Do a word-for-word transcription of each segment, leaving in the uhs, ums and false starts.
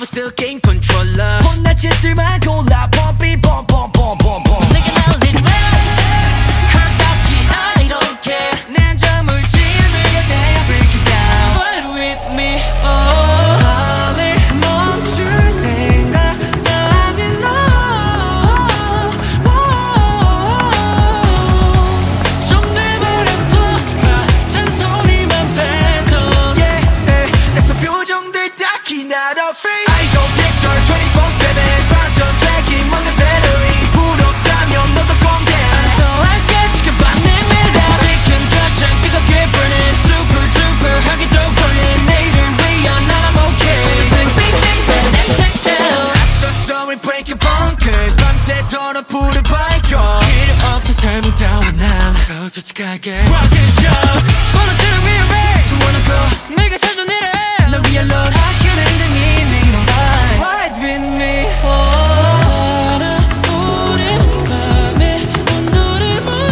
still game controller 혼날 짓들만 골라 펌피 펌펌펌펌펌 내게 날린 랩 컬받기 I don't care 난 저 물질을 내가 break it down Fight with me oh. 밤을 멈출 생각 나면 너 좀 내버려둬 나 잔소리만 빼도 yeah, yeah. 내서 표정들 딱히 not afraid I don't deserve twenty-four seven 반전 트래킹 먹는 배터리 부럽다면 너도 꼰대 소할게 지켜봐 내 미래 지금 가장 뜨겁게 burning super duper 하기도 burning 내일을 위한 난 I'm okay Big big things and 엑스엑스엘 I saw sorry break your bunkers 밤새도록 불을 밝혀 필요 없어 tell me down now 더 솔직하게 rock and shout 번호들을 위해 race wanna go 내가 찾은 일에 너 위해 load 학교는 힘듦이 내게 넌 vibe ride with me 살아오른 밤에 온도를 모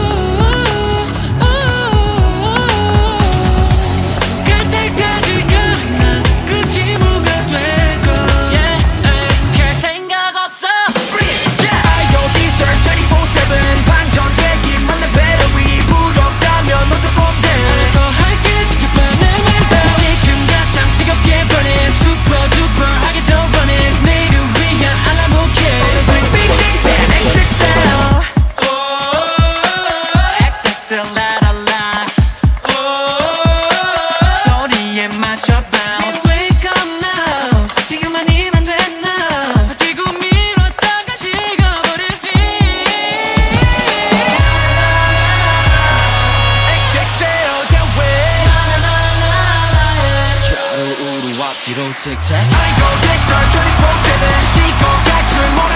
갈 때까지가 난 끝이 뭐가 되고 Yeah 별 생각 없어 Bring it down I don't deserve twenty-four seven 반전 대기 맞는 배터리 부럽다면 너도 꼰대 알아서 할게 지켜봐 내 맘대로 지금 가장 뜨겁게 burning super duper 하기도 running 내일을 위한 alarm okay Big big things and 엑스엑스엘 엑스엑스엘 라라라 소리에 맞춰 bounce Wake up now 지금 아니면 돼 now 뛰고 밀었다가 식어버릴 feel 엑스엑스엘 that way 좌로 우로 앞뒤로 틱택 I go this twenty-four seven 시고 갈 줄 모르